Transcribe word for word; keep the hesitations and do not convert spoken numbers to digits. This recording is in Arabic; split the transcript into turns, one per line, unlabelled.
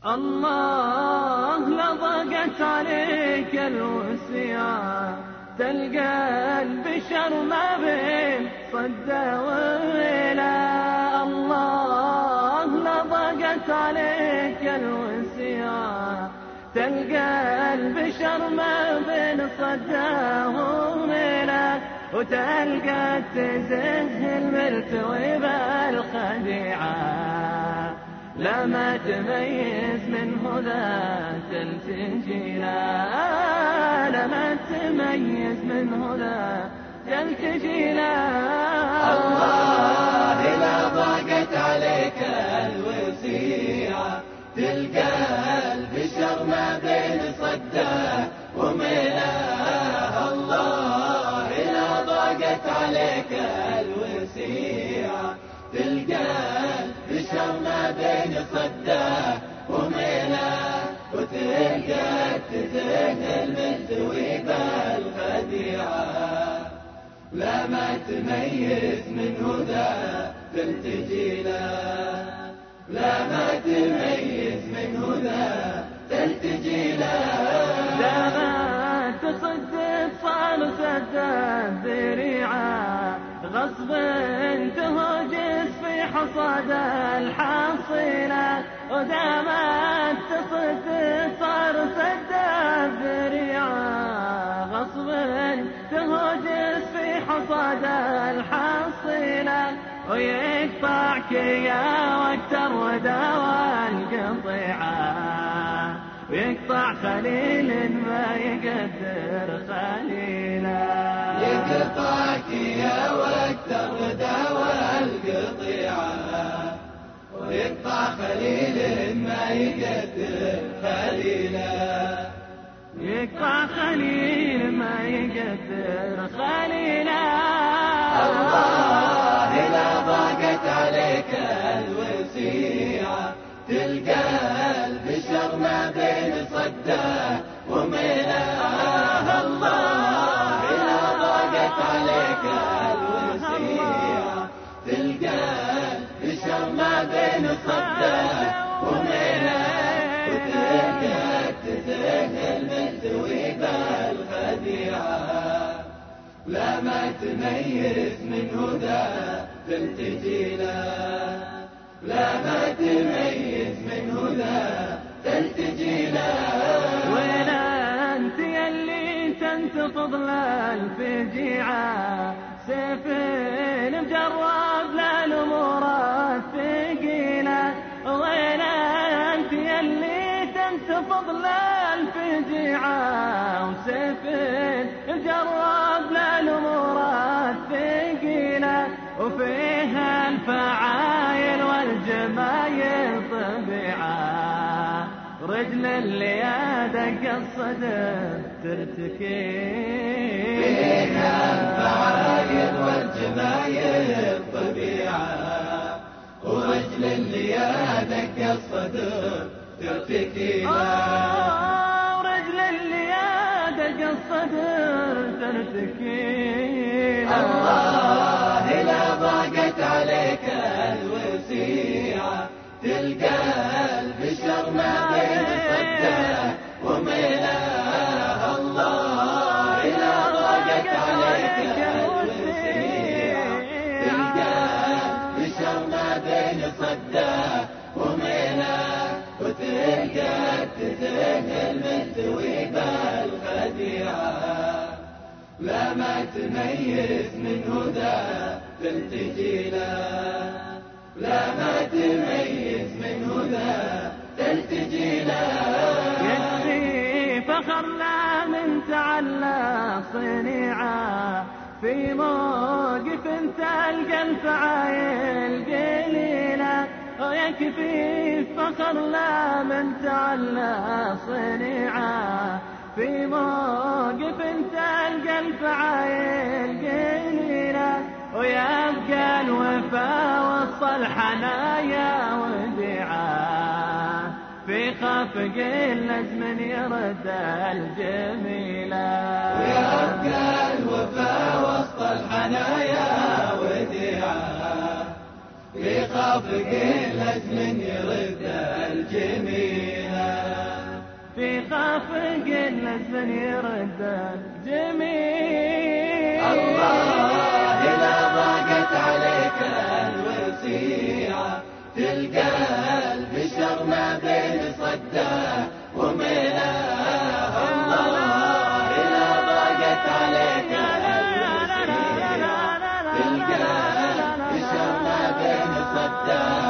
الله لضقت عليك الوسيعة، تلقى البشر ما بين صدى ولا. الله لضقت عليك الوسيعة، تلقى البشر ما بين صدى ولا، وتلقى تزه الملتوي بالخديعة. لا ما تميز منه ذا تلتجي لا، لا ما تميز منه ذا تلتجي لا.
الله لا ضاقت عليك الوسيعة، تلقى البشر ما بين صداه وملاه. الله لا ضاقت عليك الوسيعة، تلقى البشر ما بين صداه وملاه، وتلقى تزه الملتوي بالخديعة. لا ما تميز منه ذا تلتجي له، لا ما تميز منه ذا تلتجي له.
لا ما تصدق صار سد الذريعة، غصب تهجس في حصاد الحصيلة. وداما تصدق صار سد الذريعة، غصب تهجس في حصاد الحصيلة. ويقطعك يا وقت الردى والقطيعة، ويقطع خليل ما يقدر خليلا.
يقطعك يا وقت الردى والقطيعة، ويقطع خليل ما يقدر خليلا.
يقطع خليل ما يقدر خليلا.
الله لا ضاقت عليك الوسيعة، تلقى البشر ما بين صداه وملاه. الله لا ضاقت عليك الوسيعة، تلقى البشر ما بين صداه وملاه، وتلقى تزه الملتوي بالخديعة. لا ما تميز منه ذا تلتجي له، لا ما تميز منه ذا تلتجي له.
ولا انت يلي تنتفض للفجيعة، سيف مجرب للأمور الثقيلة. ولا انت يلي تنتفض للفجيعة، وسيف مجرب للأمور الثقيلة. وفيها الفعايل والجمايل طبيعة، رجل اللي دق الصدر ترتكي.
فيها الفعايل والجمايل طبيعة، ورجل اللي دق الصدر ترتكي.
ورجل اللي دق الصدر ترتكي.
الله لا ضاقت عليك الوسيعة، تلقى البشر ما بين صداه وملاه. الله لا ضاقت عليك الوسيعة، تلقى البشر ما بين صداه وملاه، وتلقى تزه الملتوي بالخديعة. لا ما تميز منه ذا تلتجي له، لا ما تميز منه ذا تلتجي له.
يكفي فخرنا من تعلى صنيعة، في موقف تلقى الفعايل قليلة. ويكفي فخرنا من تعلى صنيعة، في موقف تلقى الفعايل قليلة. ويبقى الوفا وسط الحنايا وديعة، في خفق الأزمن يرد الجميلة.
ويبقى الوفا وسط الحنايا وديعة، في خفق الأزمن يرد الجميلة.
منافق للزن يرد الجميل.
الله إذا ضاقت عليك الوسيعة تلقى البشر ما بين صده وميلاه. الله إذا ضاقت عليك الوسيعة تلقى البشر ما بين صده